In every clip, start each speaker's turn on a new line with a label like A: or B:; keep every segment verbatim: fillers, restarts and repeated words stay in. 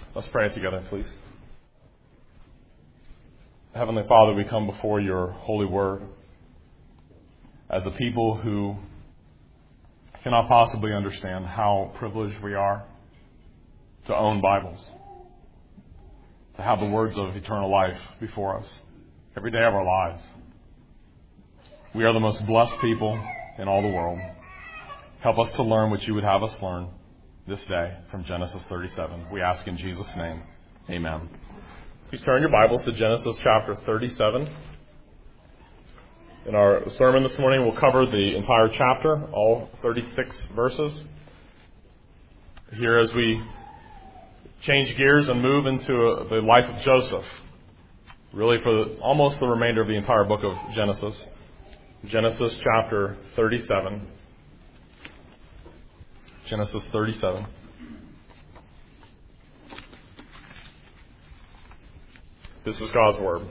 A: Let's pray together, please. Heavenly Father, we come before your holy word as a people who cannot possibly understand how privileged we are to own Bibles, to have the words of eternal life before us every day of our lives. We are the most blessed people in all the world. Help us to learn what you would have us learn this day from Genesis thirty-seven. We ask in Jesus' name, amen. Please turn your Bibles to Genesis chapter thirty-seven. In our sermon this morning, we'll cover the entire chapter, all thirty-six verses. Here as we change gears and move into the life of Joseph, really for almost the remainder of the entire book of Genesis. Genesis chapter thirty-seven. Genesis thirty-seven. This is God's word.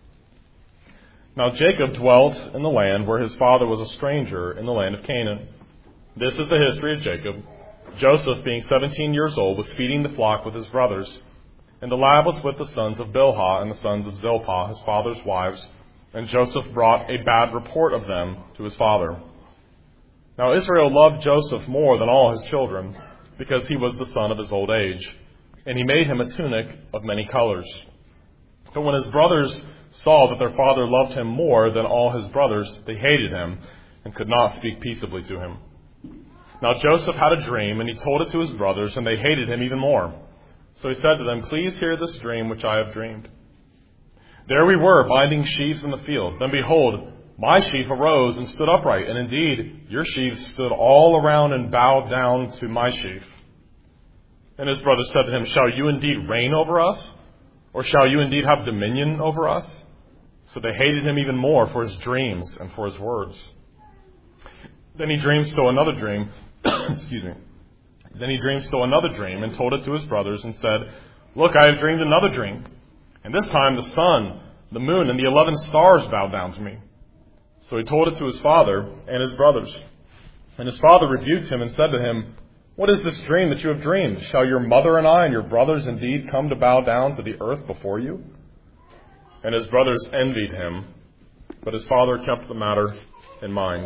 A: Now Jacob dwelt in the land where his father was a stranger in the land of Canaan. This is the history of Jacob. Joseph, being seventeen years old, was feeding the flock with his brothers. And the lad was with the sons of Bilhah and the sons of Zilpah, his father's wives. And Joseph brought a bad report of them to his father. Now Israel loved Joseph more than all his children, because he was the son of his old age. And he made him a tunic of many colors. But when his brothers saw that their father loved him more than all his brothers, they hated him and could not speak peaceably to him. Now Joseph had a dream, and he told it to his brothers, and they hated him even more. So he said to them, "Please hear this dream which I have dreamed. There we were, binding sheaves in the field. Then behold, my sheaf arose and stood upright, and indeed your sheaves stood all around and bowed down to my sheaf." And his brothers said to him, "Shall you indeed reign over us? Or shall you indeed have dominion over us?" So they hated him even more for his dreams and for his words. Then he dreamed still another dream. Excuse me. Then he dreamed still another dream and told it to his brothers and said, "Look, I have dreamed another dream. And this time the sun, the moon, and the eleven stars bowed down to me." So he told it to his father and his brothers. And his father rebuked him and said to him, "What is this dream that you have dreamed? Shall your mother and I and your brothers indeed come to bow down to the earth before you?" And his brothers envied him, but his father kept the matter in mind.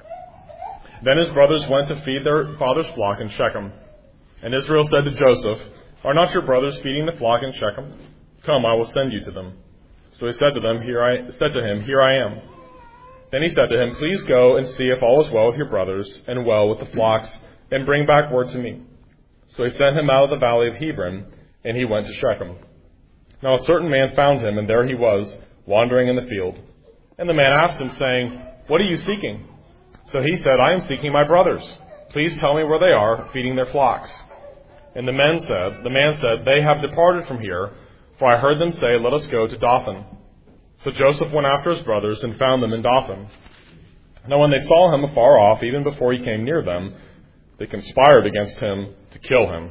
A: Then his brothers went to feed their father's flock in Shechem. And Israel said to Joseph, "Are not your brothers feeding the flock in Shechem? Come, I will send you to them." So he said to them, "Here I said to him, Here I am." Then he said to him, "Please go and see if all is well with your brothers and well with the flocks, and bring back word to me." So he sent him out of the valley of Hebron, and he went to Shechem. Now a certain man found him, and there he was, wandering in the field. And the man asked him, saying, "What are you seeking?" So he said, "I am seeking my brothers. Please tell me where they are, feeding their flocks." And the man said, the man said, "They have departed from here, for I heard them say, 'Let us go to Dothan.'" So Joseph went after his brothers and found them in Dothan. Now when they saw him afar off, even before he came near them, they conspired against him to kill him.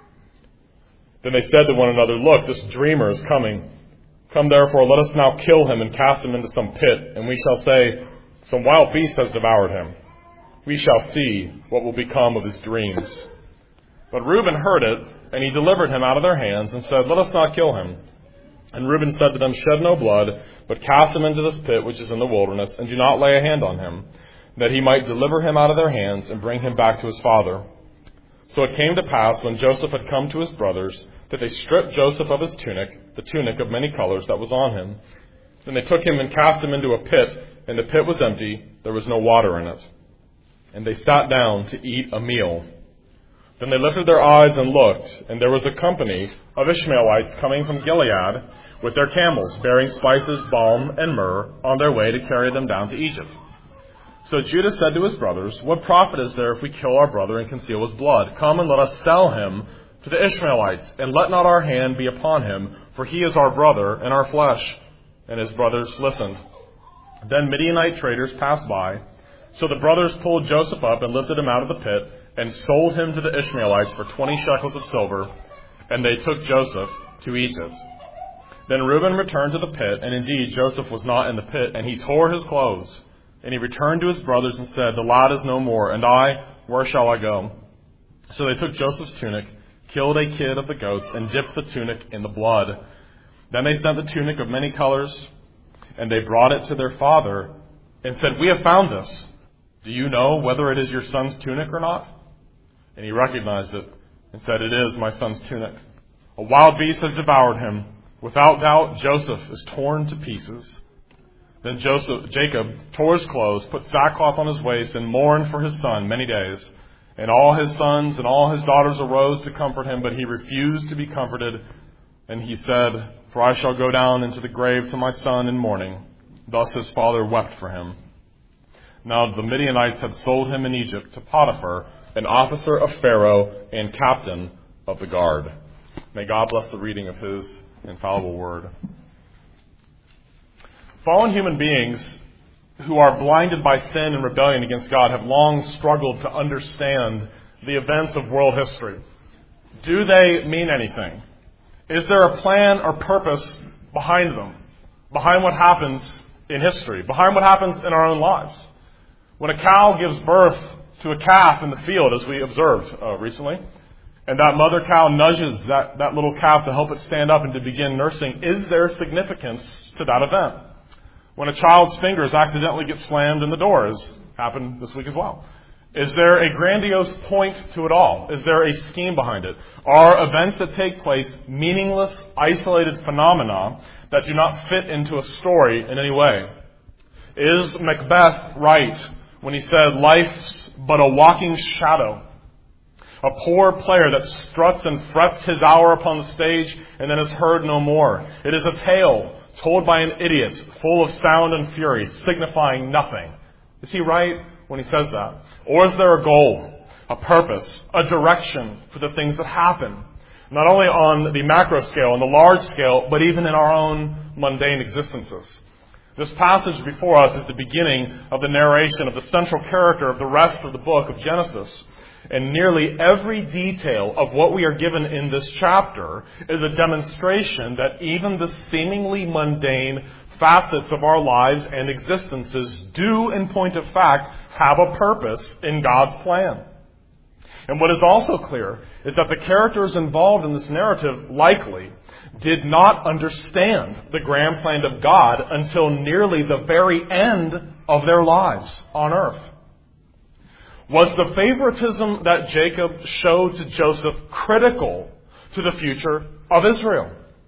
A: Then they said to one another, "Look, this dreamer is coming. Come therefore, let us now kill him and cast him into some pit, and we shall say, 'Some wild beast has devoured him.' We shall see what will become of his dreams." But Reuben heard it, and he delivered him out of their hands and said, "Let us not kill him." And Reuben said to them, "Shed no blood, but cast him into this pit which is in the wilderness, and do not lay a hand on him, that he might deliver him out of their hands and bring him back to his father." So it came to pass, when Joseph had come to his brothers, that they stripped Joseph of his tunic, the tunic of many colors that was on him. Then they took him and cast him into a pit, and the pit was empty, there was no water in it. And they sat down to eat a meal. Then they lifted their eyes and looked, and there was a company of Ishmaelites coming from Gilead with their camels, bearing spices, balm, and myrrh, on their way to carry them down to Egypt. So Judah said to his brothers, "What profit is there if we kill our brother and conceal his blood? Come and let us sell him to the Ishmaelites, and let not our hand be upon him, for he is our brother and our flesh." And his brothers listened. Then Midianite traders passed by. So the brothers pulled Joseph up and lifted him out of the pit, and sold him to the Ishmaelites for twenty shekels of silver, and they took Joseph to Egypt. Then Reuben returned to the pit, and indeed Joseph was not in the pit, and he tore his clothes. And he returned to his brothers and said, "The lad is no more, and I, where shall I go?" So they took Joseph's tunic, killed a kid of the goats, and dipped the tunic in the blood. Then they sent the tunic of many colors, and they brought it to their father, and said, "We have found this. Do you know whether it is your son's tunic or not?" And he recognized it, and said, "It is my son's tunic. A wild beast has devoured him. Without doubt, Joseph is torn to pieces." Then Joseph, Jacob tore his clothes, put sackcloth on his waist, and mourned for his son many days. And all his sons and all his daughters arose to comfort him, but he refused to be comforted. And he said, "For I shall go down into the grave to my son in mourning." Thus his father wept for him. Now the Midianites had sold him in Egypt to Potiphar, an officer of Pharaoh and captain of the guard. May God bless the reading of his infallible word. Fallen human beings who are blinded by sin and rebellion against God have long struggled to understand the events of world history. Do they mean anything? Is there a plan or purpose behind them? Behind what happens in history? Behind what happens in our own lives? When a cow gives birth to a calf in the field, as we observed uh, recently, and that mother cow nudges that, that little calf to help it stand up and to begin nursing, is there significance to that event? When a child's fingers accidentally get slammed in the door, as happened this week as well. Is there a grandiose point to it all? Is there a scheme behind it? Are events that take place meaningless, isolated phenomena that do not fit into a story in any way? Is Macbeth right when he said, "Life's but a walking shadow, a poor player that struts and frets his hour upon the stage and then is heard no more? It is a tale told by an idiot, full of sound and fury, signifying nothing." Is he right when he says that? Or is there a goal, a purpose, a direction for the things that happen? Not only on the macro scale, on the large scale, but even in our own mundane existences. This passage before us is the beginning of the narration of the central character of the rest of the book of Genesis. And nearly every detail of what we are given in this chapter is a demonstration that even the seemingly mundane facets of our lives and existences do, in point of fact, have a purpose in God's plan. And what is also clear is that the characters involved in this narrative likely did not understand the grand plan of God until nearly the very end of their lives on earth. Was the favoritism that Jacob showed to Joseph critical to the future of Israel?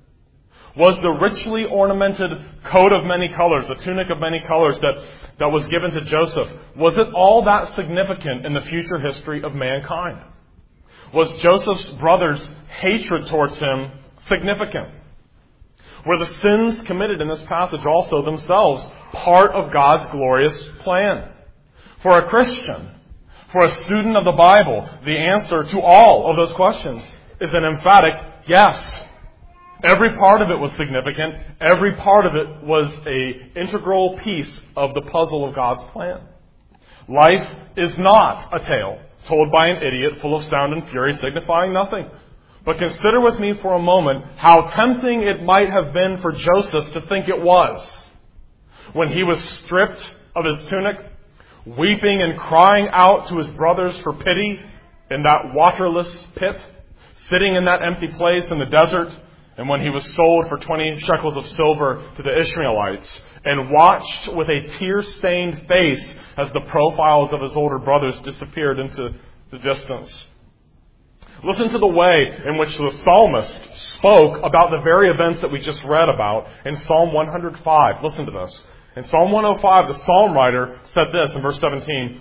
A: Was the richly ornamented coat of many colors, the tunic of many colors that, that was given to Joseph, was it all that significant in the future history of mankind? Was Joseph's brothers' hatred towards him significant? Were the sins committed in this passage also themselves part of God's glorious plan? For a Christian, for a student of the Bible, the answer to all of those questions is an emphatic yes. Every part of it was significant. Every part of it was an integral piece of the puzzle of God's plan. Life is not a tale told by an idiot full of sound and fury, signifying nothing. But consider with me for a moment how tempting it might have been for Joseph to think it was when he was stripped of his tunic, weeping and crying out to his brothers for pity in that waterless pit, sitting in that empty place in the desert, and when he was sold for twenty shekels of silver to the Ishmaelites, and watched with a tear-stained face as the profiles of his older brothers disappeared into the distance. Listen to the way in which the psalmist spoke about the very events that we just read about in Psalm one hundred five. Listen to this. In Psalm one oh five, the psalm writer said this in verse seventeen.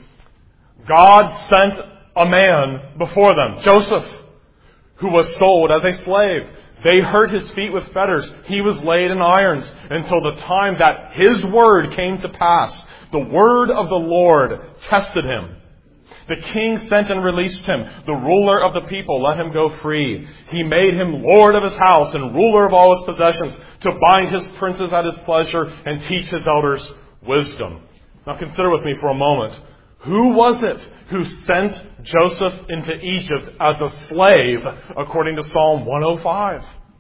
A: God sent a man before them, Joseph, who was sold as a slave. They hurt his feet with fetters. He was laid in irons until the time that his word came to pass. The word of the Lord tested him. The king sent and released him. The ruler of the people let him go free. He made him lord of his house and ruler of all his possessions, to bind his princes at his pleasure and teach his elders wisdom. Now consider with me for a moment. Who was it who sent Joseph into Egypt as a slave, according to Psalm one oh five?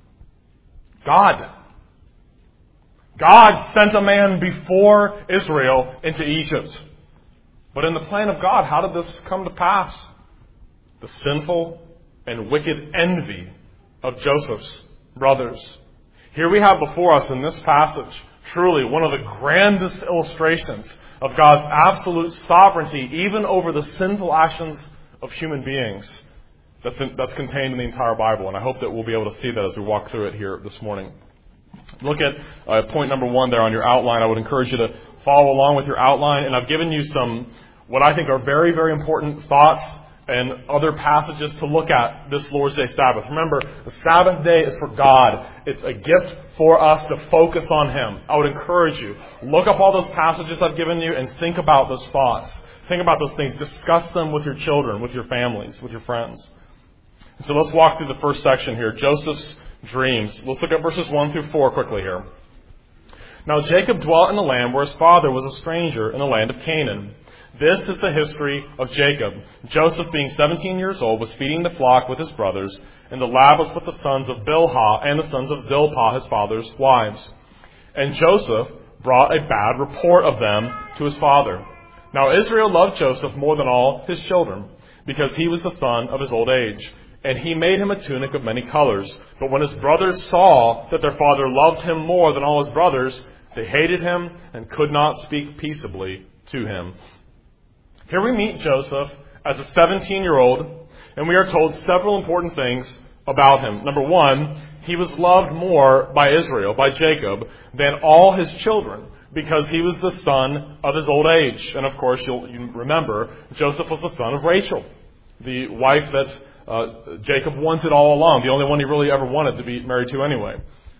A: God. God sent a man before Israel into Egypt. But in the plan of God, how did this come to pass? The sinful, and wicked envy of Joseph's brothers. Here we have before us in this passage truly one of the grandest illustrations of God's absolute sovereignty even over the sinful actions of human beings that's, in, that's contained in the entire Bible. And I hope that we'll be able to see that as we walk through it here this morning. Look at uh, point number one there on your outline. I would encourage you to follow along with your outline. And I've given you some, what I think are very, very important thoughts and other passages to look at this Lord's Day Sabbath. Remember, the Sabbath day is for God. It's a gift for us to focus on Him. I would encourage you, look up all those passages I've given you and think about those thoughts. Think about those things. Discuss them with your children, with your families, with your friends. So let's walk through the first section here, Joseph's dreams. Let's look at verses one through four quickly here. Now Jacob dwelt in the land where his father was a stranger in the land of Canaan. This is the history of Jacob. Joseph, being seventeen years old, was feeding the flock with his brothers, and the lad was with the sons of Bilhah and the sons of Zilpah, his father's wives. And Joseph brought a bad report of them to his father. Now Israel loved Joseph more than all his children, because he was the son of his old age. And he made him a tunic of many colors. But when his brothers saw that their father loved him more than all his brothers, they hated him and could not speak peaceably to him. Here we meet Joseph as a seventeen-year-old, and we are told several important things about him. Number one, he was loved more by Israel, by Jacob, than all his children, because he was the son of his old age. And of course, you'll you remember, Joseph was the son of Rachel, the wife that uh, Jacob wanted all along, the only one he really ever wanted to be married to anyway.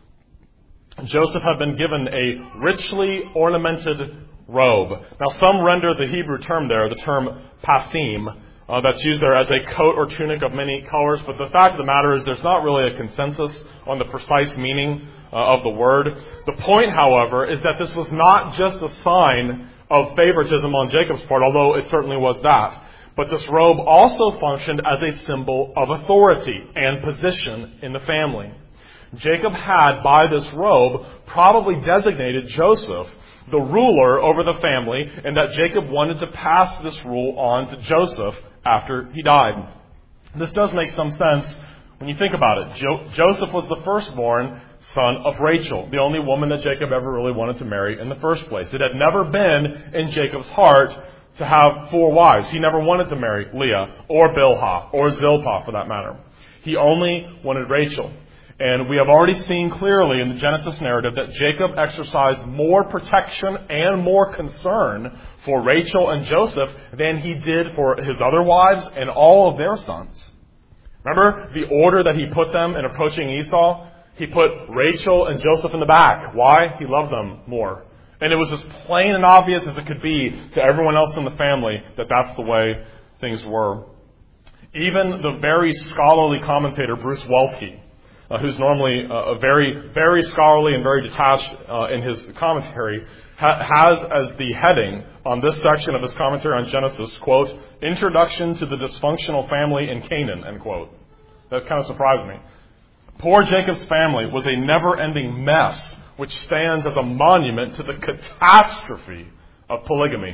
A: Joseph had been given a richly ornamented robe. Now, some render the Hebrew term there, the term pasim, uh, that's used there as a coat or tunic of many colors. But the fact of the matter is there's not really a consensus on the precise meaning uh, of the word. The point, however, is that this was not just a sign of favoritism on Jacob's part, although it certainly was that. But this robe also functioned as a symbol of authority and position in the family. Jacob had, by this robe, probably designated Joseph the ruler over the family, and that Jacob wanted to pass this rule on to Joseph after he died. This does make some sense when you think about it. Jo- Joseph was the firstborn son of Rachel, the only woman that Jacob ever really wanted to marry in the first place. It had never been in Jacob's heart to have four wives. He never wanted to marry Leah or Bilhah or Zilpah for that matter. He only wanted Rachel. And we have already seen clearly in the Genesis narrative that Jacob exercised more protection and more concern for Rachel and Joseph than he did for his other wives and all of their sons. Remember the order that he put them in approaching Esau? He put Rachel and Joseph in the back. Why? He loved them more. And it was as plain and obvious as it could be to everyone else in the family that that's the way things were. Even the very scholarly commentator Bruce Waltke, Uh, who's normally uh, a very, very scholarly and very detached uh, in his commentary, ha- has as the heading on this section of his commentary on Genesis, quote, "Introduction to the Dysfunctional Family in Canaan," end quote. That kind of surprised me. Poor Jacob's family was a never-ending mess, which stands as a monument to the catastrophe of polygamy.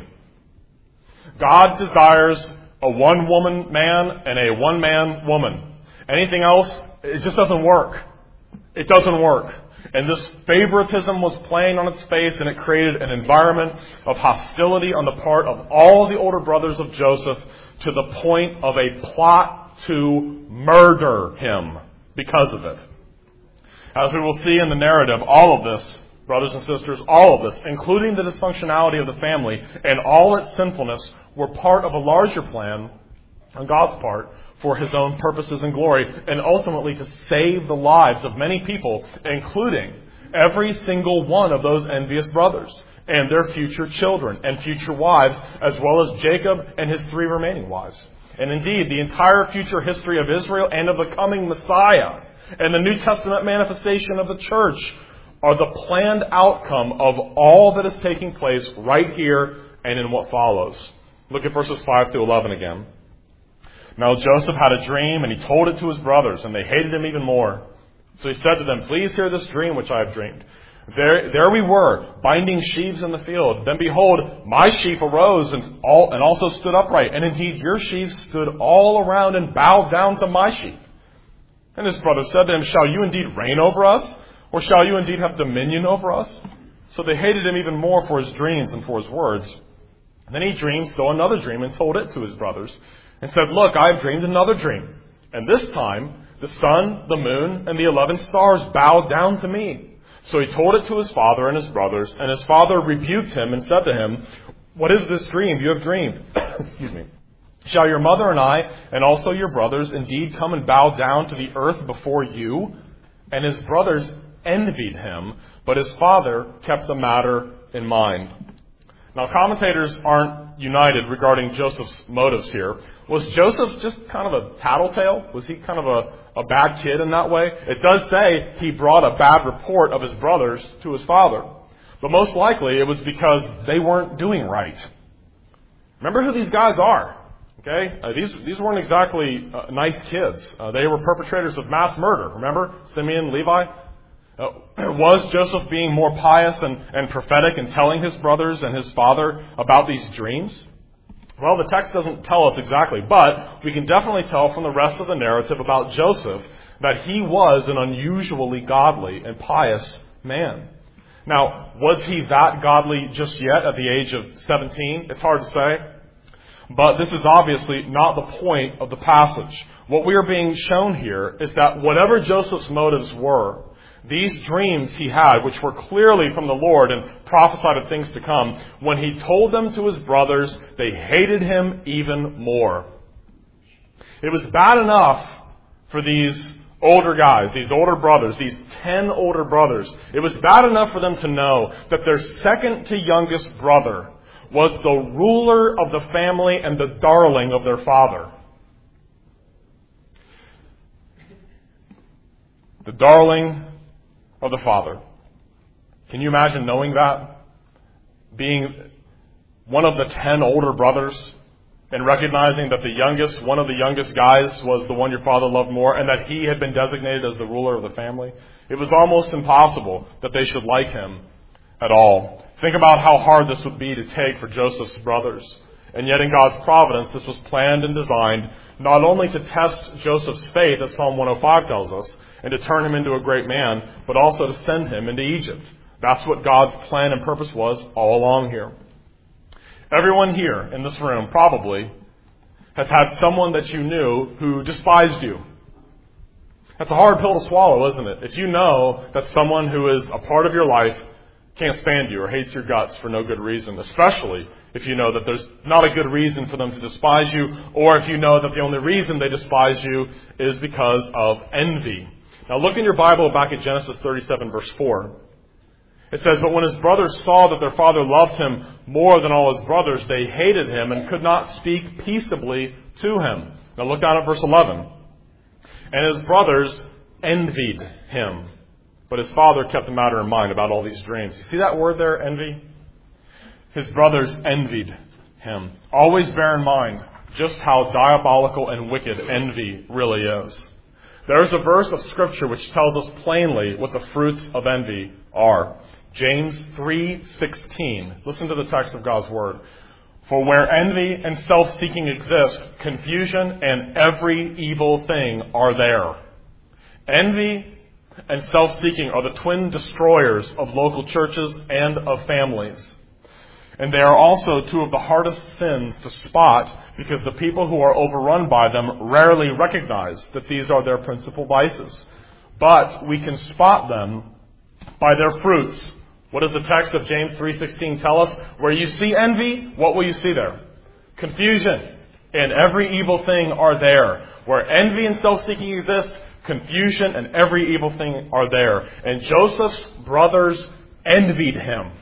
A: God desires a one-woman man and a one-man woman. Anything else, it just doesn't work. It doesn't work. And this favoritism was playing on its face, and it created an environment of hostility on the part of all the older brothers of Joseph to the point of a plot to murder him because of it. As we will see in the narrative, all of this, brothers and sisters, all of this, including the dysfunctionality of the family and all its sinfulness, were part of a larger plan on God's part for His own purposes and glory, and ultimately to save the lives of many people, including every single one of those envious brothers and their future children and future wives, as well as Jacob and his three remaining wives. And indeed, the entire future history of Israel and of the coming Messiah and the New Testament manifestation of the church are the planned outcome of all that is taking place right here and in what follows. Look at verses five through eleven again. Now Joseph had a dream, and he told it to his brothers, and they hated him even more. So he said to them, "Please hear this dream which I have dreamed. There, there we were, binding sheaves in the field. Then behold, my sheaf arose and, all, and also stood upright. And indeed your sheaves stood all around and bowed down to my sheep. And his brothers said to him, shall you indeed reign over us? Or shall you indeed have dominion over us? So they hated him even more for his dreams and for his words. And then he dreamed still another dream and told it to his brothers and said, look, I have dreamed another dream. And this time the sun, the moon, and the eleven stars bowed down to me. So he told it to his father and his brothers, and his father rebuked him and said to him, what is this dream you have dreamed? Excuse me. Shall your mother and I, and also your brothers, indeed come and bow down to the earth before you? And his brothers envied him, but his father kept the matter in mind. Now, commentators aren't united regarding Joseph's motives here. Was Joseph just kind of a tattletale? Was he kind of a, a bad kid in that way? It does say he brought a bad report of his brothers to his father. But most likely it was because they weren't doing right. Remember who these guys are. Okay, uh, these these weren't exactly uh, nice kids. Uh, they were perpetrators of mass murder. Remember Simeon, Levi? Uh, was Joseph being more pious and, and prophetic in telling his brothers and his father about these dreams? Well, the text doesn't tell us exactly, but we can definitely tell from the rest of the narrative about Joseph that he was an unusually godly and pious man. Now, was he that godly just yet at the age of seventeen? It's hard to say. But this is obviously not the point of the passage. What we are being shown here is that whatever Joseph's motives were, these dreams he had, which were clearly from the Lord and prophesied of things to come, when he told them to his brothers, they hated him even more. It was bad enough for these older guys, these older brothers, these ten older brothers. It was bad enough for them to know that their second to youngest brother was the ruler of the family and the darling of their father. The darling of the father. Can you imagine knowing that? Being one of the ten older brothers and recognizing that the youngest, one of the youngest guys was the one your father loved more and that he had been designated as the ruler of the family. It was almost impossible that they should like him at all. Think about how hard this would be to take for Joseph's brothers. And yet in God's providence, this was planned and designed not only to test Joseph's faith, as Psalm one oh five tells us, and to turn him into a great man, but also to send him into Egypt. That's what God's plan and purpose was all along here. Everyone here in this room probably has had someone that you knew who despised you. That's a hard pill to swallow, isn't it? If you know that someone who is a part of your life can't stand you or hates your guts for no good reason, especially if you know that there's not a good reason for them to despise you, or if you know that the only reason they despise you is because of envy. Now look in your Bible back at Genesis thirty-seven verse four. It says, but when his brothers saw that their father loved him more than all his brothers, they hated him and could not speak peaceably to him. Now look down at verse eleven. And his brothers envied him. But his father kept the matter in mind about all these dreams. You see that word there, envy? His brothers envied him. Always bear in mind just how diabolical and wicked envy really is. There's a verse of Scripture which tells us plainly what the fruits of envy are. James three sixteen. Listen to the text of God's Word. For where envy and self-seeking exist, confusion and every evil thing are there. Envy and self-seeking are the twin destroyers of local churches and of families. And they are also two of the hardest sins to spot because the people who are overrun by them rarely recognize that these are their principal vices. But we can spot them by their fruits. What does the text of James three sixteen tell us? Where you see envy, what will you see there? Confusion and every evil thing are there. Where envy and self-seeking exist, confusion and every evil thing are there. And Joseph's brothers envied him.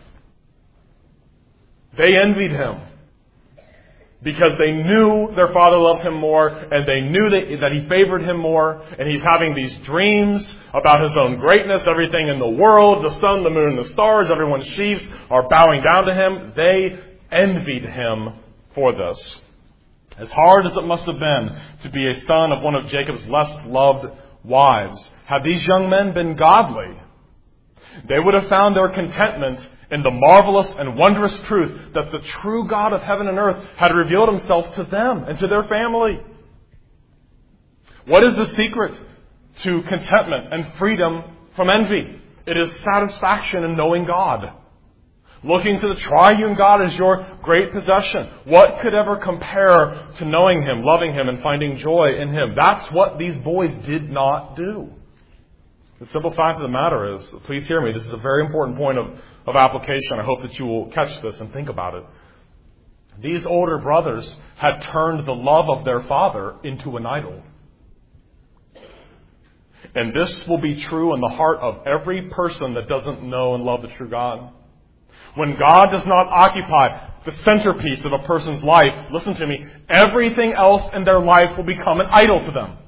A: They envied him because they knew their father loved him more and they knew that, that he favored him more, and he's having these dreams about his own greatness, everything in the world, the sun, the moon, the stars, everyone's chiefs are bowing down to him. They envied him for this. As hard as it must have been to be a son of one of Jacob's less loved wives, had these young men been godly, they would have found their contentment in the marvelous and wondrous truth that the true God of heaven and earth had revealed himself to them and to their family. What is the secret to contentment and freedom from envy. It is satisfaction in knowing God. Looking to the triune God as your great possession. What could ever compare to knowing Him, loving Him, and finding joy in Him? That's what these boys did not do. The simple fact of the matter is, please hear me, this is a very important point of, of application. I hope that you will catch this and think about it. These older brothers had turned the love of their father into an idol. And this will be true in the heart of every person that doesn't know and love the true God. When God does not occupy the centerpiece of a person's life, listen to me, everything else in their life will become an idol to them.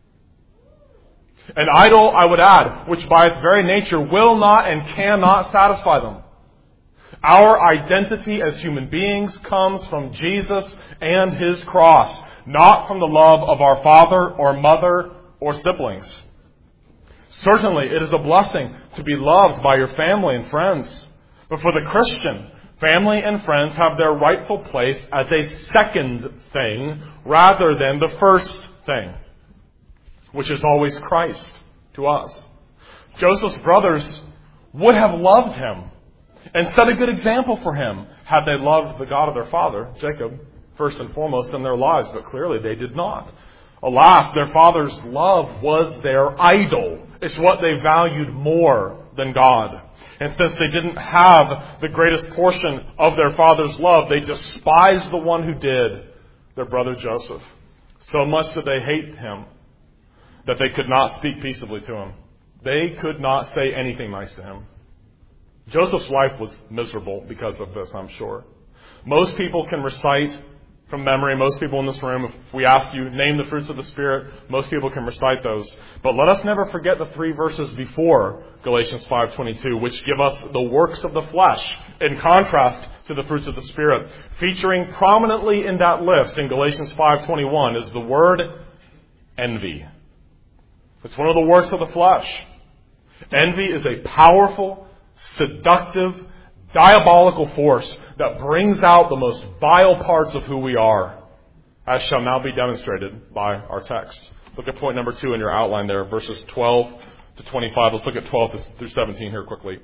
A: An idol, I would add, which by its very nature will not and cannot satisfy them. Our identity as human beings comes from Jesus and His cross, not from the love of our father or mother or siblings. Certainly, it is a blessing to be loved by your family and friends. But for the Christian, family and friends have their rightful place as a second thing rather than the first thing, which is always Christ to us. Joseph's brothers would have loved him and set a good example for him had they loved the God of their father, Jacob, first and foremost in their lives, but clearly they did not. Alas, their father's love was their idol. It's what they valued more than God. And since they didn't have the greatest portion of their father's love, they despised the one who did, their brother Joseph. So much that they hate him that they could not speak peaceably to him. They could not say anything nice to him. Joseph's life was miserable because of this, I'm sure. Most people can recite from memory, most people in this room, if we ask you, name the fruits of the Spirit, most people can recite those. But let us never forget the three verses before Galatians five twenty-two, which give us the works of the flesh in contrast to the fruits of the Spirit. Featuring prominently in that list in Galatians five twenty-one is the word envy. It's one of the works of the flesh. Envy is a powerful, seductive, diabolical force that brings out the most vile parts of who we are, as shall now be demonstrated by our text. Look at point number two in your outline there, verses twelve to twenty-five. Let's look at twelve through seventeen here quickly.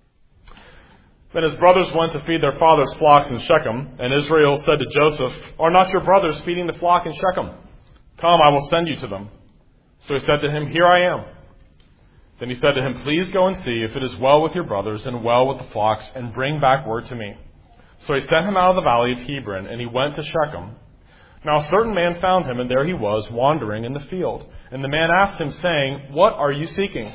A: Then his brothers went to feed their father's flocks in Shechem, and Israel said to Joseph, "Are not your brothers feeding the flock in Shechem? Come, I will send you to them." So he said to him, "Here I am." Then he said to him, "Please go and see if it is well with your brothers and well with the flocks, and bring back word to me." So he sent him out of the valley of Hebron, and he went to Shechem. Now a certain man found him, and there he was, wandering in the field. And the man asked him, saying, "What are you seeking?"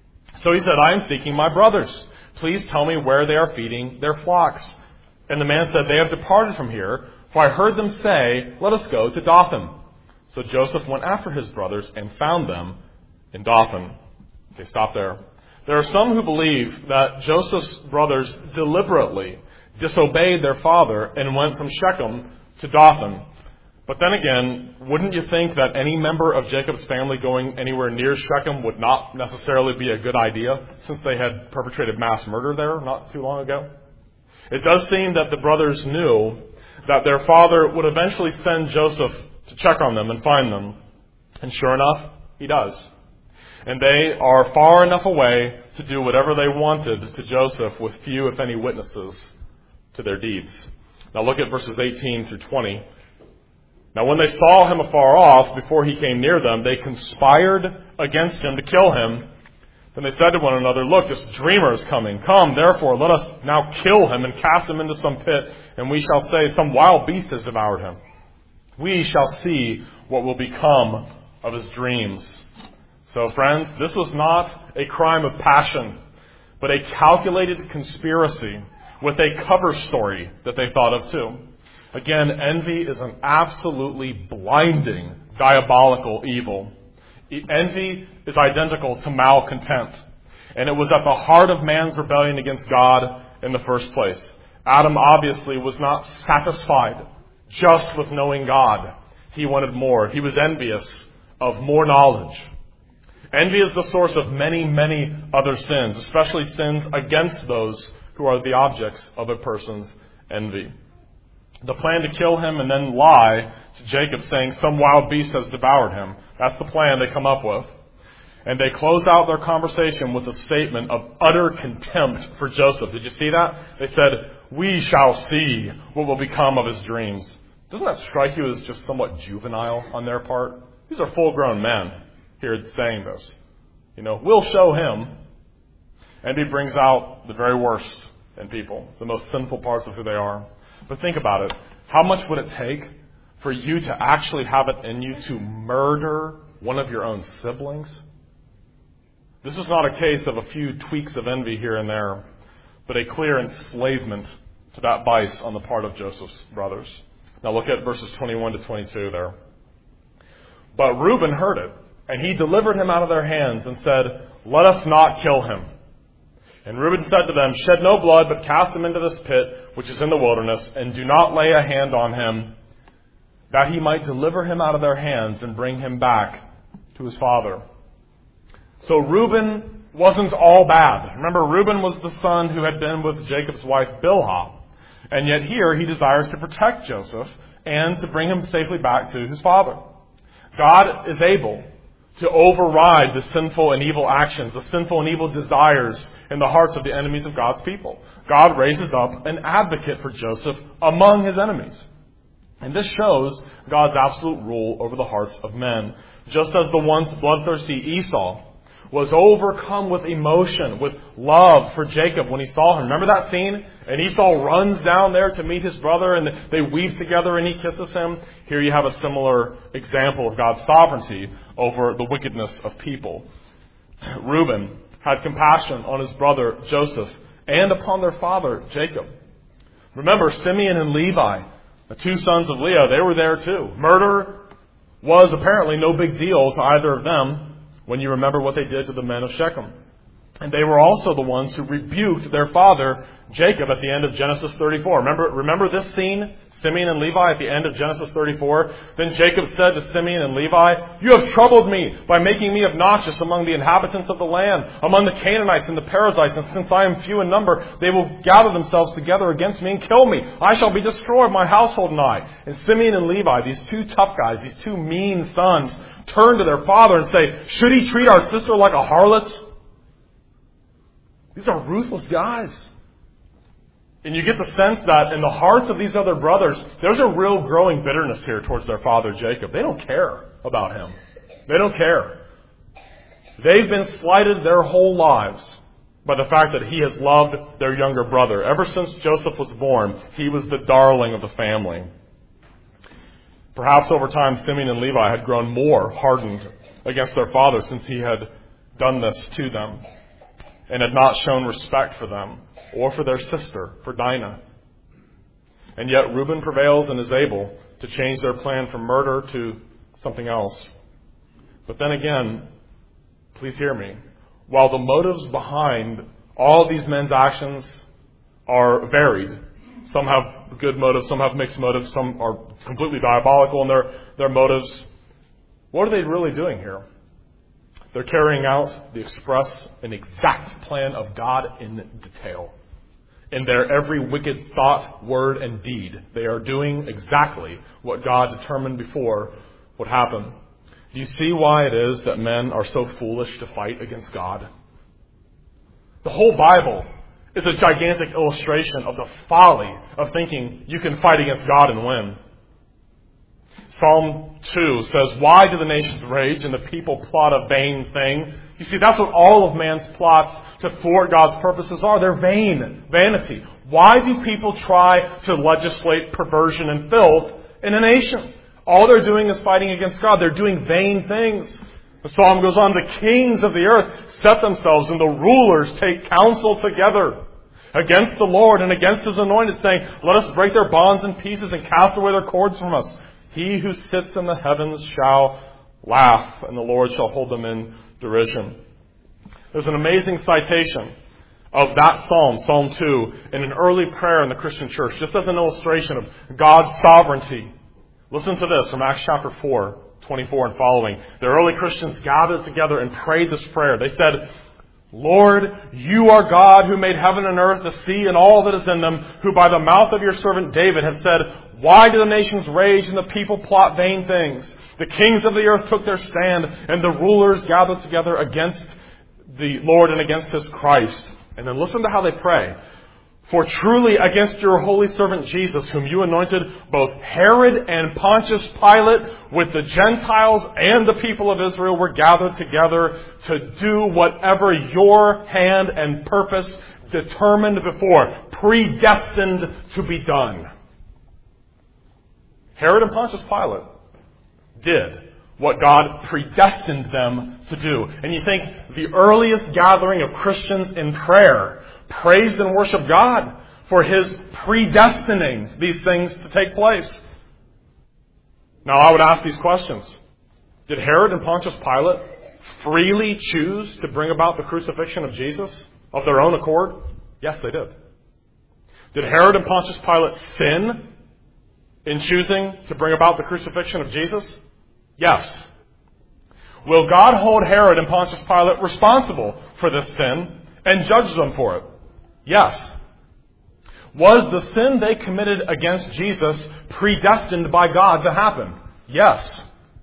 A: So he said, "I am seeking my brothers. Please tell me where they are feeding their flocks." And the man said, "They have departed from here, for I heard them say, 'Let us go to Dothan.'" So Joseph went after his brothers and found them in Dothan. Okay, stop there. There are some who believe that Joseph's brothers deliberately disobeyed their father and went from Shechem to Dothan. But then again, wouldn't you think that any member of Jacob's family going anywhere near Shechem would not necessarily be a good idea, since they had perpetrated mass murder there not too long ago? It does seem that the brothers knew that their father would eventually send Joseph to check on them and find them. And sure enough, he does. And they are far enough away to do whatever they wanted to Joseph with few, if any, witnesses to their deeds. Now look at verses eighteen through twenty. Now when they saw him afar off, before he came near them, they conspired against him to kill him. Then they said to one another, "Look, this dreamer is coming. Come, therefore, let us now kill him and cast him into some pit, and we shall say, 'Some wild beast has devoured him.' We shall see what will become of his dreams." So, friends, this was not a crime of passion, but a calculated conspiracy with a cover story that they thought of too. Again, envy is an absolutely blinding, diabolical evil. Envy is identical to malcontent. And it was at the heart of man's rebellion against God in the first place. Adam obviously was not satisfied just with knowing God. He wanted more. He was envious of more knowledge. Envy is the source of many, many other sins, especially sins against those who are the objects of a person's envy. The plan to kill him and then lie to Jacob, saying some wild beast has devoured him. That's the plan they come up with. And they close out their conversation with a statement of utter contempt for Joseph. Did you see that? They said, "We shall see what will become of his dreams." Doesn't that strike you as just somewhat juvenile on their part? These are full-grown men here saying this. You know, we'll show him. And he brings out the very worst in people, the most sinful parts of who they are. But think about it. How much would it take for you to actually have it in you to murder one of your own siblings? This is not a case of a few tweaks of envy here and there, but a clear enslavement to that vice on the part of Joseph's brothers. Now look at verses twenty-one to twenty-two there. But Reuben heard it, and he delivered him out of their hands and said, "Let us not kill him." And Reuben said to them, "Shed no blood, but cast him into this pit, which is in the wilderness, and do not lay a hand on him, that he might deliver him out of their hands and bring him back to his father." So Reuben wasn't all bad. Remember, Reuben was the son who had been with Jacob's wife Bilhah. And yet here he desires to protect Joseph and to bring him safely back to his father. God is able to override the sinful and evil actions, the sinful and evil desires in the hearts of the enemies of God's people. God raises up an advocate for Joseph among his enemies. And this shows God's absolute rule over the hearts of men. Just as the once bloodthirsty Esau was overcome with emotion, with love for Jacob when he saw him. Remember that scene? And Esau runs down there to meet his brother, and they weep together and he kisses him. Here you have a similar example of God's sovereignty over the wickedness of people. Reuben had compassion on his brother Joseph and upon their father Jacob. Remember, Simeon and Levi, the two sons of Leah, they were there too. Murder was apparently no big deal to either of them, when you remember what they did to the men of Shechem. And they were also the ones who rebuked their father, Jacob, at the end of Genesis thirty-four. Remember, remember this scene? Simeon and Levi at the end of Genesis thirty-four. Then Jacob said to Simeon and Levi, "You have troubled me by making me obnoxious among the inhabitants of the land, among the Canaanites and the Perizzites, and since I am few in number, they will gather themselves together against me and kill me. I shall be destroyed, my household and I." And Simeon and Levi, these two tough guys, these two mean sons, turn to their father and say, "Should he treat our sister like a harlot?" These are ruthless guys. And you get the sense that in the hearts of these other brothers, there's a real growing bitterness here towards their father Jacob. They don't care about him. They don't care. They've been slighted their whole lives by the fact that he has loved their younger brother. Ever since Joseph was born, he was the darling of the family. Perhaps over time, Simeon and Levi had grown more hardened against their father since he had done this to them and had not shown respect for them or for their sister, for Dinah. And yet Reuben prevails and is able to change their plan from murder to something else. But then again, please hear me, while the motives behind all of these men's actions are varied, some have good motives, some have mixed motives, some are completely diabolical in their, their motives. What are they really doing here? They're carrying out the express and exact plan of God in detail. In their every wicked thought, word, and deed, they are doing exactly what God determined before would happen. Do you see why it is that men are so foolish to fight against God? The whole Bible is a gigantic illustration of the folly of thinking you can fight against God and win. Psalm two says, "Why do the nations rage and the people plot a vain thing?" You see, that's what all of man's plots to thwart God's purposes are. They're vain, vanity. Why do people try to legislate perversion and filth in a nation? All they're doing is fighting against God. They're doing vain things. The psalm goes on, "The kings of the earth set themselves, and the rulers take counsel together against the Lord and against His anointed, saying, 'Let us break their bonds in pieces and cast away their cords from us.' He who sits in the heavens shall laugh, and the Lord shall hold them in derision." There's an amazing citation of that psalm, Psalm two, in an early prayer in the Christian church, just as an illustration of God's sovereignty. Listen to this from Acts chapter four, twenty-four and following. The early Christians gathered together and prayed this prayer. They said, Lord, you are God who made heaven and earth, the sea, and all that is in them, who by the mouth of your servant David have said, why do the nations rage and the people plot vain things? The kings of the earth took their stand, and the rulers gathered together against the Lord and against His Christ. And then listen to how they pray. For truly against your holy servant Jesus, whom you anointed, both Herod and Pontius Pilate with the Gentiles and the people of Israel were gathered together to do whatever your hand and purpose determined before, predestined to be done. Herod and Pontius Pilate did what God predestined them to do. And you think the earliest gathering of Christians in prayer praised and worshiped God for His predestining these things to take place. Now I would ask these questions. Did Herod and Pontius Pilate freely choose to bring about the crucifixion of Jesus of their own accord? Yes, they did. Did Herod and Pontius Pilate sin in choosing to bring about the crucifixion of Jesus? Yes. Will God hold Herod and Pontius Pilate responsible for this sin and judge them for it? Yes. Was the sin they committed against Jesus predestined by God to happen? Yes.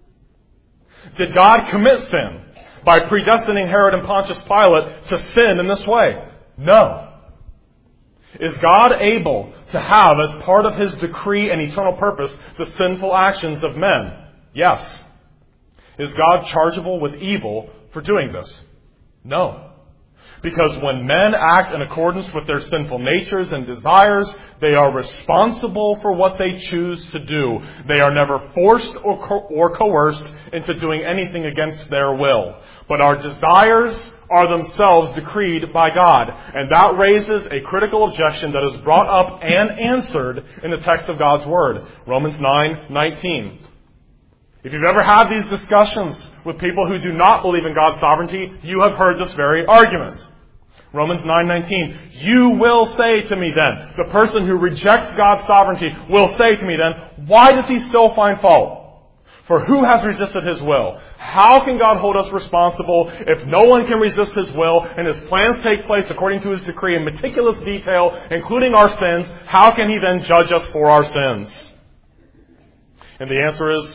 A: Did God commit sin by predestining Herod and Pontius Pilate to sin in this way? No. Is God able to have as part of His decree and eternal purpose the sinful actions of men? Yes. Is God chargeable with evil for doing this? No. Because when men act in accordance with their sinful natures and desires, they are responsible for what they choose to do. They are never forced or, co- or coerced into doing anything against their will. But our desires are themselves decreed by God. And that raises a critical objection that is brought up and answered in the text of God's Word. Romans nine nineteen. If you've ever had these discussions with people who do not believe in God's sovereignty, you have heard this very argument. Romans nine nineteen. You will say to me then, the person who rejects God's sovereignty will say to me then, why does he still find fault? For who has resisted His will? How can God hold us responsible if no one can resist His will and His plans take place according to His decree in meticulous detail, including our sins? How can He then judge us for our sins? And the answer is,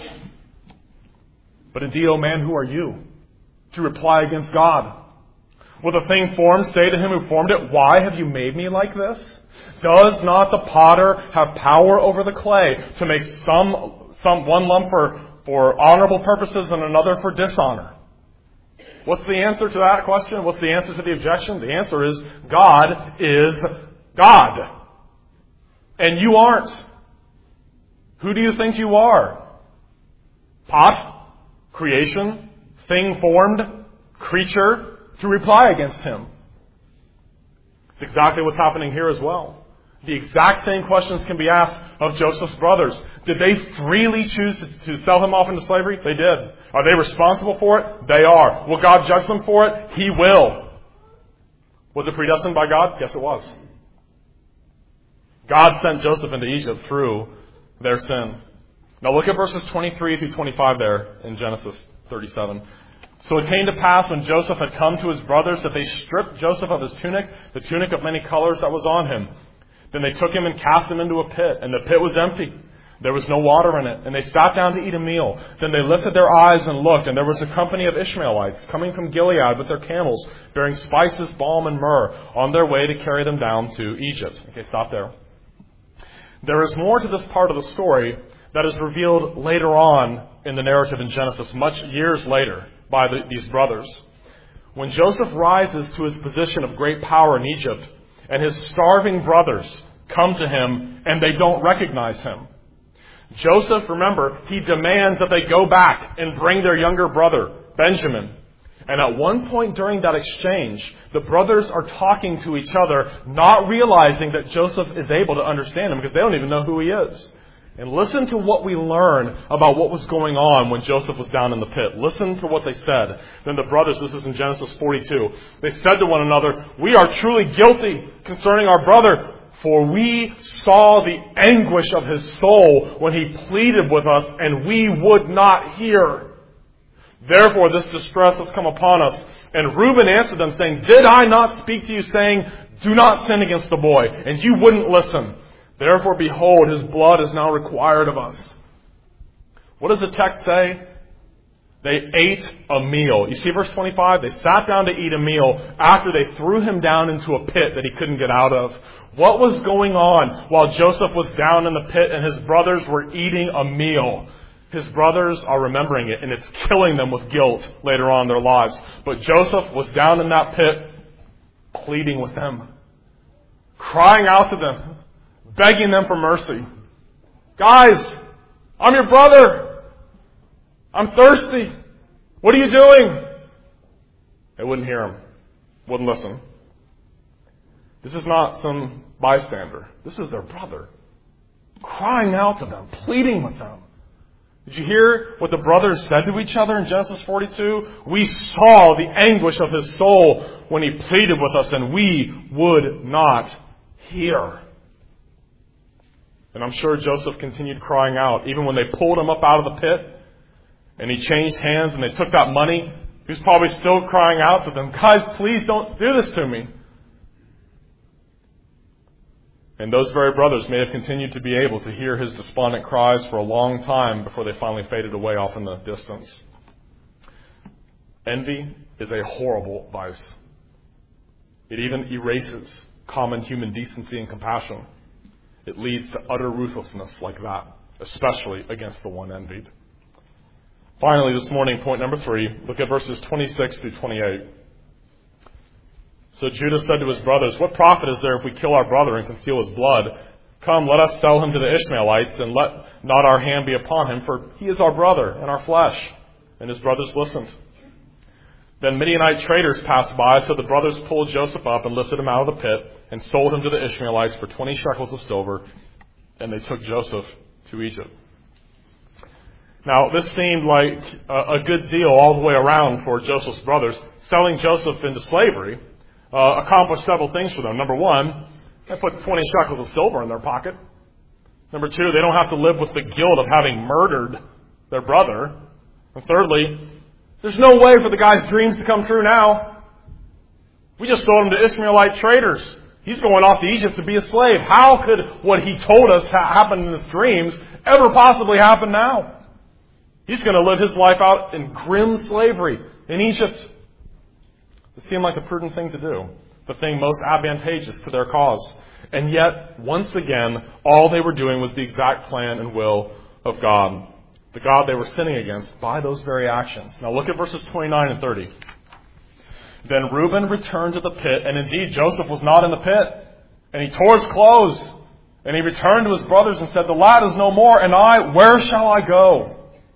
A: but indeed, O man, who are you to reply against God? Will the thing formed say to Him who formed it, why have you made me like this? Does not the potter have power over the clay to make some, some one lump for, for honorable purposes and another for dishonor? What's the answer to that question? What's the answer to the objection? The answer is, God is God. And you aren't. Who do you think you are? Pot? Creation, thing formed, creature, to reply against Him. It's exactly what's happening here as well. The exact same questions can be asked of Joseph's brothers. Did they freely choose to, to sell him off into slavery? They did. Are they responsible for it? They are. Will God judge them for it? He will. Was it predestined by God? Yes, it was. God sent Joseph into Egypt through their sin. Now look at verses twenty-three through twenty-five there in Genesis thirty-seven. So it came to pass when Joseph had come to his brothers that they stripped Joseph of his tunic, the tunic of many colors that was on him. Then they took him and cast him into a pit, and the pit was empty. There was no water in it, and they sat down to eat a meal. Then they lifted their eyes and looked, and there was a company of Ishmaelites coming from Gilead with their camels, bearing spices, balm, and myrrh, on their way to carry them down to Egypt. Okay, stop there. There is more to this part of the story that is revealed later on in the narrative in Genesis, much years later, by the, these brothers. When Joseph rises to his position of great power in Egypt, and his starving brothers come to him and they don't recognize him, Joseph, remember, he demands that they go back and bring their younger brother, Benjamin. And at one point during that exchange, the brothers are talking to each other, not realizing that Joseph is able to understand them because they don't even know who he is. And listen to what we learn about what was going on when Joseph was down in the pit. Listen to what they said. Then the brothers, this is in Genesis forty-two, they said to one another, "We are truly guilty concerning our brother, for we saw the anguish of his soul when he pleaded with us, and we would not hear. Therefore this distress has come upon us, And Reuben answered them, saying, Did I not speak to you, saying, Do not sin against the boy? And you wouldn't listen. Therefore, behold, his blood is now required of us. What does the text say? They ate a meal. You see verse twenty-five? They sat down to eat a meal after they threw him down into a pit that he couldn't get out of. What was going on while Joseph was down in the pit and his brothers were eating a meal? His brothers are remembering it, and it's killing them with guilt later on in their lives. But Joseph was down in that pit, pleading with them, crying out to them, begging them for mercy. Guys, I'm your brother. I'm thirsty. What are you doing? They wouldn't hear him. Wouldn't listen. This is not some bystander. This is their brother. Crying out to them, pleading with them. Did you hear what the brothers said to each other in Genesis forty-two? We saw the anguish of his soul when he pleaded with us, and we would not hear. And I'm sure Joseph continued crying out, even when they pulled him up out of the pit, and he changed hands and they took that money. He was probably still crying out to them, Guys, please don't do this to me. And those very brothers may have continued to be able to hear his despondent cries for a long time before they finally faded away off in the distance. Envy is a horrible vice. It even erases common human decency and compassion. It leads to utter ruthlessness like that, especially against the one envied. Finally, this morning, point number three, look at verses twenty-six through twenty-eight. So Judah said to his brothers, What profit is there if we kill our brother and conceal his blood? Come, let us sell him to the Ishmaelites, and let not our hand be upon him, for he is our brother and our flesh. And his brothers listened. Then Midianite traders passed by, so the brothers pulled Joseph up and lifted him out of the pit, and sold him to the Ishmaelites for twenty shekels of silver, and they took Joseph to Egypt. Now, this seemed like a good deal all the way around for Joseph's brothers. Selling Joseph into slavery uh, accomplished several things for them. Number one, they put twenty shekels of silver in their pocket. Number two, they don't have to live with the guilt of having murdered their brother. And thirdly, there's no way for the guy's dreams to come true now. We just sold him to Ishmaelite traders. He's going off to Egypt to be a slave. How could what he told us ha- happened in his dreams ever possibly happen now? He's going to live his life out in grim slavery in Egypt. It seemed like the prudent thing to do, the thing most advantageous to their cause. And yet, once again, all they were doing was the exact plan and will of God, the God they were sinning against by those very actions. Now look at verses twenty-nine and thirty. Then Reuben returned to the pit, and indeed Joseph was not in the pit. And he tore his clothes, and he returned to his brothers and said, The lad is no more, and I, where shall I go?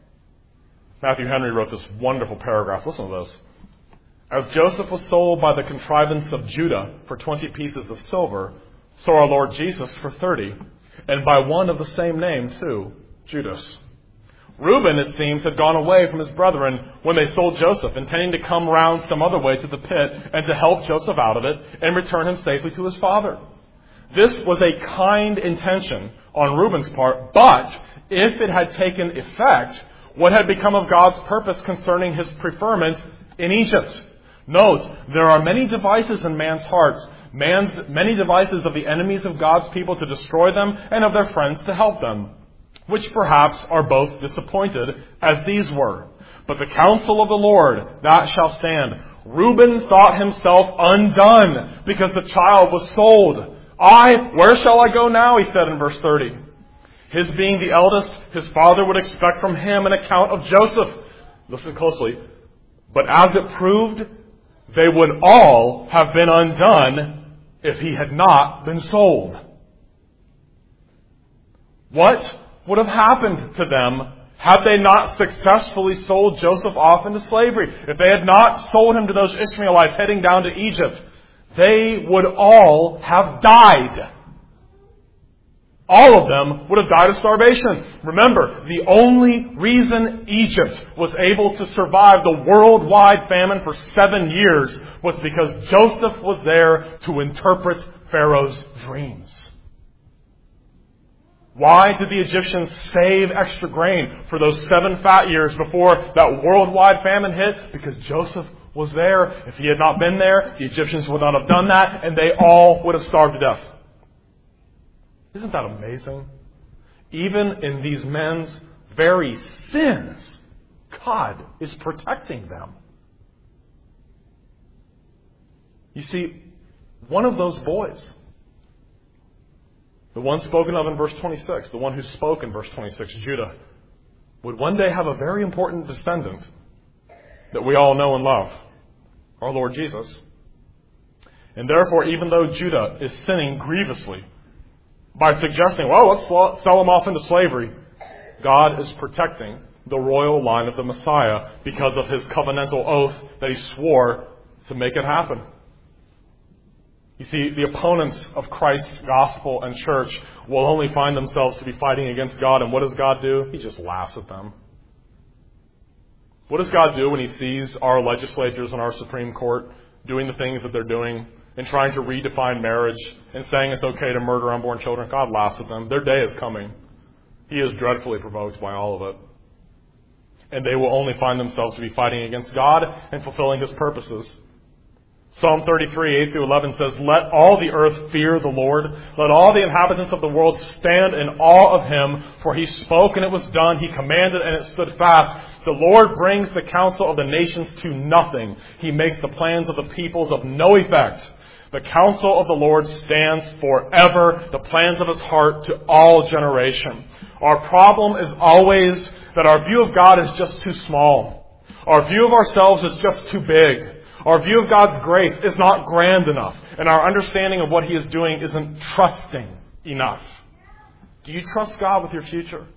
A: Matthew Henry wrote this wonderful paragraph. Listen to this. As Joseph was sold by the contrivance of Judah for twenty pieces of silver, so our Lord Jesus for thirty, and by one of the same name too, Judas. Reuben, it seems, had gone away from his brethren when they sold Joseph, intending to come round some other way to the pit and to help Joseph out of it and return him safely to his father. This was a kind intention on Reuben's part, but if it had taken effect, what had become of God's purpose concerning his preferment in Egypt? Note, there are many devices in man's hearts, man's many devices of the enemies of God's people to destroy them and of their friends to help them, which perhaps are both disappointed, as these were. But the counsel of the Lord, that shall stand. Reuben thought himself undone, because the child was sold. I, where shall I go now? He said in verse thirty. His being the eldest, his father would expect from him an account of Joseph. Listen closely. But as it proved, they would all have been undone if he had not been sold. What would have happened to them had they not successfully sold Joseph off into slavery? If they had not sold him to those Ishmaelites heading down to Egypt, they would all have died. All of them would have died of starvation. Remember, the only reason Egypt was able to survive the worldwide famine for seven years was because Joseph was there to interpret Pharaoh's dreams. Why did the Egyptians save extra grain for those seven fat years before that worldwide famine hit? Because Joseph was there. If he had not been there, the Egyptians would not have done that, and they all would have starved to death. Isn't that amazing? Even in these men's very sins, God is protecting them. You see, one of those boys, the one spoken of in verse twenty-six, the one who spoke in verse twenty-six, Judah, would one day have a very important descendant that we all know and love, our Lord Jesus. And therefore, even though Judah is sinning grievously by suggesting, well, let's sell him off into slavery, God is protecting the royal line of the Messiah because of his covenantal oath that he swore to make it happen. You see, the opponents of Christ's gospel and church will only find themselves to be fighting against God. And what does God do? He just laughs at them. What does God do when he sees our legislators and our Supreme Court doing the things that they're doing and trying to redefine marriage and saying it's okay to murder unborn children? God laughs at them. Their day is coming. He is dreadfully provoked by all of it. And they will only find themselves to be fighting against God and fulfilling his purposes. Psalm thirty-three, eight through eleven says, "Let all the earth fear the Lord. Let all the inhabitants of the world stand in awe of him. For he spoke and it was done. He commanded and it stood fast. The Lord brings the counsel of the nations to nothing. He makes the plans of the peoples of no effect. The counsel of the Lord stands forever, the plans of his heart to all generation." Our problem is always that our view of God is just too small. Our view of ourselves is just too big. Our view of God's grace is not grand enough, and our understanding of what he is doing isn't trusting enough. Do you trust God with your future?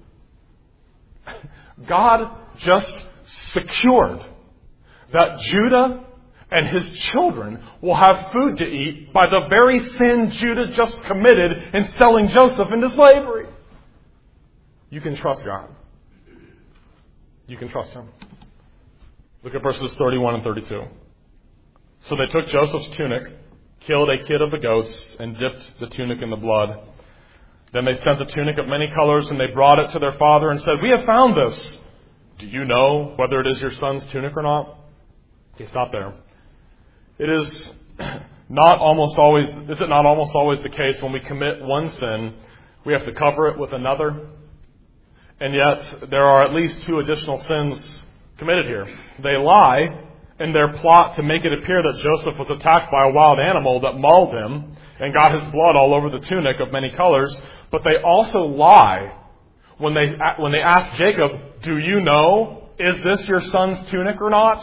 A: God just secured that Judah and his children will have food to eat by the very sin Judah just committed in selling Joseph into slavery. You can trust God. You can trust him. Look at verses thirty-one and thirty-two. "So they took Joseph's tunic, killed a kid of the goats, and dipped the tunic in the blood. Then they sent the tunic of many colors, and they brought it to their father and said, 'We have found this. Do you know whether it is your son's tunic or not?'" Okay, stop there. It is not almost always, is it not almost always the case when we commit one sin, we have to cover it with another? And yet, there are at least two additional sins committed here. They lie in their plot to make it appear that Joseph was attacked by a wild animal that mauled him and got his blood all over the tunic of many colors. But they also lie when they, when they ask Jacob, "Do you know, is this your son's tunic or not?"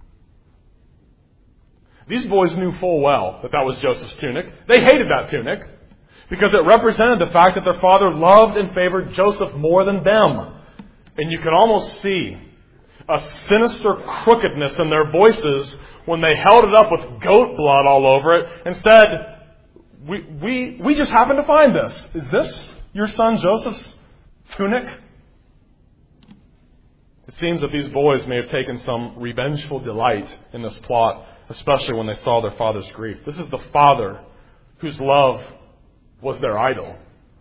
A: These boys knew full well that that was Joseph's tunic. They hated that tunic because it represented the fact that their father loved and favored Joseph more than them. And you can almost see a sinister crookedness in their voices when they held it up with goat blood all over it and said, we, we, we just happened to find this. Is this your son Joseph's tunic? It seems that these boys may have taken some revengeful delight in this plot, especially when they saw their father's grief. This is the father whose love was their idol.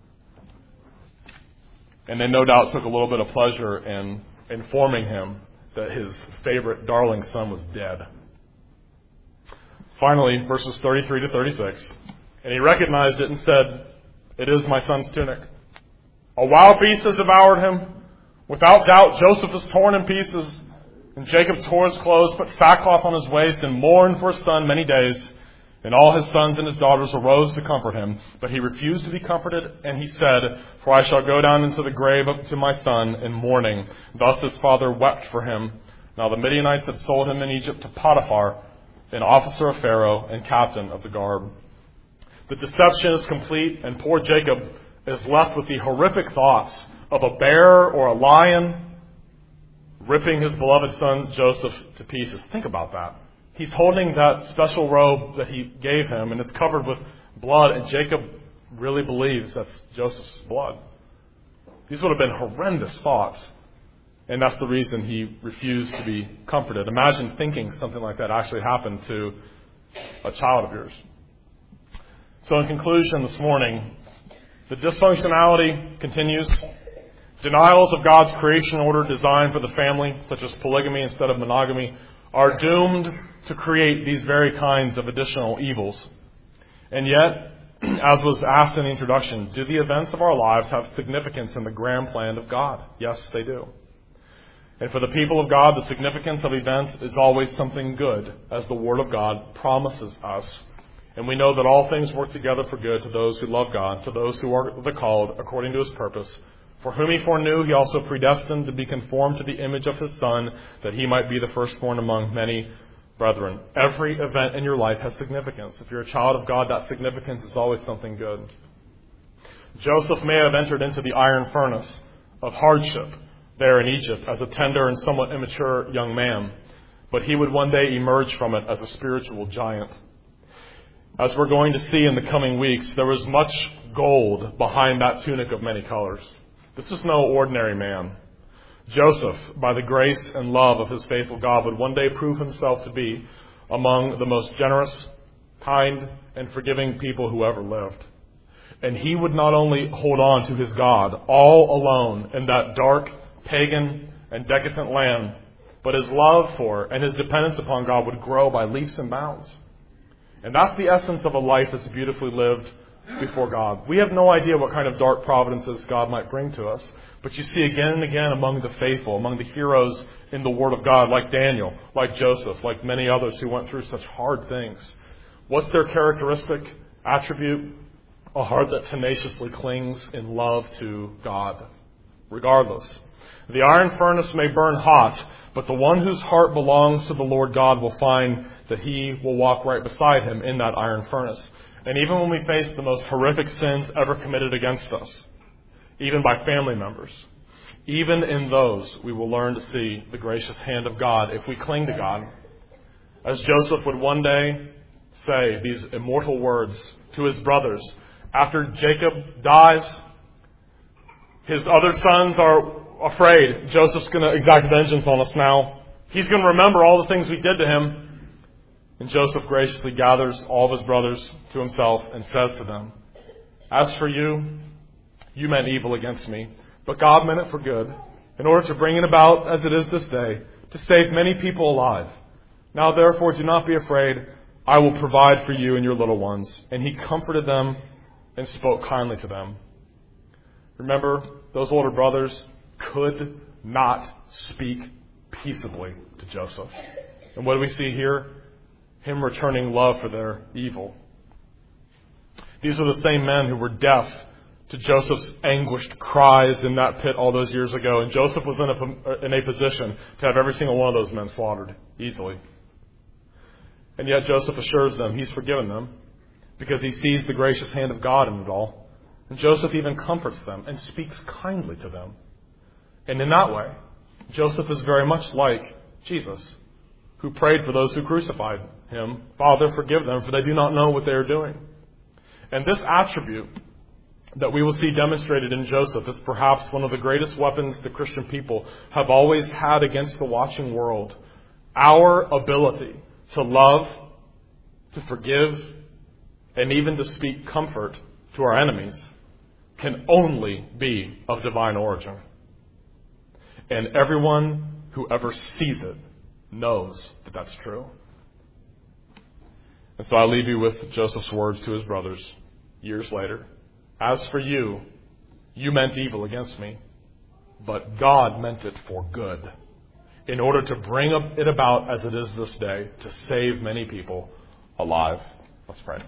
A: And they no doubt took a little bit of pleasure in informing him that his favorite darling son was dead. Finally, verses thirty-three to thirty-six. "And he recognized it and said, 'It is my son's tunic. A wild beast has devoured him. Without doubt, Joseph is torn in pieces.' And Jacob tore his clothes, put sackcloth on his waist, and mourned for his son many days. And all his sons and his daughters arose to comfort him. But he refused to be comforted, and he said, 'For I shall go down into the grave to my son in mourning.' Thus his father wept for him. Now the Midianites had sold him in Egypt to Potiphar, an officer of Pharaoh and captain of the guard." The deception is complete, and poor Jacob is left with the horrific thoughts of a bear or a lion ripping his beloved son Joseph to pieces. Think about that. He's holding that special robe that he gave him, and it's covered with blood, and Jacob really believes that's Joseph's blood. These would have been horrendous thoughts, and that's the reason he refused to be comforted. Imagine thinking something like that actually happened to a child of yours. So in conclusion this morning, the dysfunctionality continues. Denials of God's creation order designed for the family, such as polygamy instead of monogamy, are doomed to create these very kinds of additional evils. And yet, as was asked in the introduction, do the events of our lives have significance in the grand plan of God? Yes, they do. And for the people of God, the significance of events is always something good, as the Word of God promises us. And we know that all things work together for good to those who love God, to those who are the called according to His purpose. For whom He foreknew, He also predestined to be conformed to the image of His Son, that He might be the firstborn among many brethren. Every event in your life has significance. If you're a child of God, that significance is always something good. Joseph may have entered into the iron furnace of hardship there in Egypt as a tender and somewhat immature young man, but he would one day emerge from it as a spiritual giant. As we're going to see in the coming weeks, there was much gold behind that tunic of many colors. This was no ordinary man. Joseph, by the grace and love of his faithful God, would one day prove himself to be among the most generous, kind, and forgiving people who ever lived. And he would not only hold on to his God all alone in that dark, pagan, and decadent land, but his love for and his dependence upon God would grow by leaps and bounds. And that's the essence of a life that's beautifully lived before God. We have no idea what kind of dark providences God might bring to us, but you see again and again among the faithful, among the heroes in the Word of God, like Daniel, like Joseph, like many others who went through such hard things. What's their characteristic attribute? A heart that tenaciously clings in love to God, regardless. The iron furnace may burn hot, but the one whose heart belongs to the Lord God will find that He will walk right beside him in that iron furnace. And even when we face the most horrific sins ever committed against us, even by family members, even in those we will learn to see the gracious hand of God if we cling to God. As Joseph would one day say these immortal words to his brothers, after Jacob dies, his other sons are afraid Joseph's going to exact vengeance on us now. He's going to remember all the things we did to him. And Joseph graciously gathers all of his brothers to himself and says to them, as for you, you meant evil against me, but God meant it for good, in order to bring it about as it is this day, to save many people alive. Now therefore do not be afraid. I will provide for you and your little ones. And he comforted them and spoke kindly to them. Remember, those older brothers could not speak peaceably to Joseph. And what do we see here? Him returning love for their evil. These were the same men who were deaf to Joseph's anguished cries in that pit all those years ago. And Joseph was in a, in a position to have every single one of those men slaughtered easily. And yet Joseph assures them he's forgiven them because he sees the gracious hand of God in it all. And Joseph even comforts them and speaks kindly to them. And in that way, Joseph is very much like Jesus, who prayed for those who crucified him, Father, forgive them, for they do not know what they are doing. And this attribute that we will see demonstrated in Joseph is perhaps one of the greatest weapons the Christian people have always had against the watching world. Our ability to love, to forgive, and even to speak comfort to our enemies can only be of divine origin. And everyone who ever sees it knows that that's true. And so I leave you with Joseph's words to his brothers years later. As for you, you meant evil against me, but God meant it for good, in order to bring it about as it is this day, to save many people alive. Let's pray.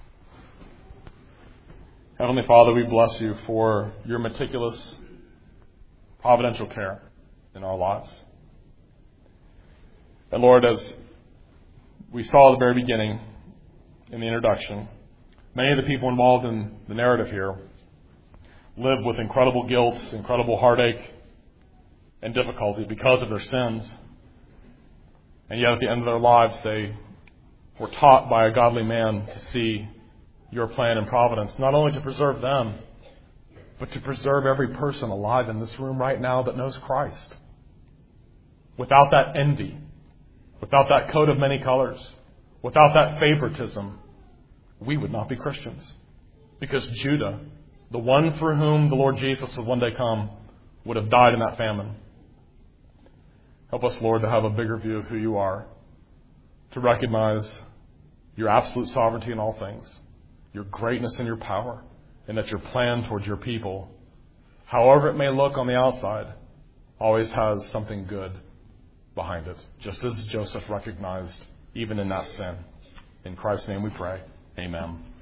A: Heavenly Father, we bless you for your meticulous, providential care in our lives. And Lord, as we saw at the very beginning in the introduction, many of the people involved in the narrative here live with incredible guilt, incredible heartache, and difficulty because of their sins. And yet at the end of their lives, they were taught by a godly man to see your plan and providence, not only to preserve them, but to preserve every person alive in this room right now that knows Christ. Without that envy, without that coat of many colors, without that favoritism, we would not be Christians. Because Judah, the one for whom the Lord Jesus would one day come, would have died in that famine. Help us, Lord, to have a bigger view of who you are to recognize your absolute sovereignty in all things, your greatness and your power, and that your plan towards your people, however it may look on the outside, always has something good behind it, just as Joseph recognized even in that sin. In Christ's name we pray. Amen.